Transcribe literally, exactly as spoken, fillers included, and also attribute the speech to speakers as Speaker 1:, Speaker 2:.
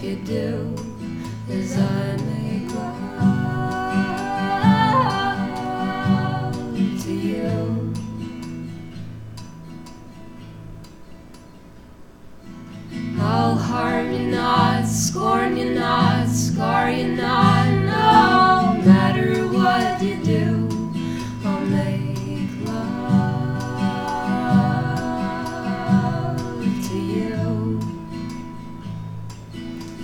Speaker 1: You do as I may grow to you. I'll harm you not, scorn you not, scar you not.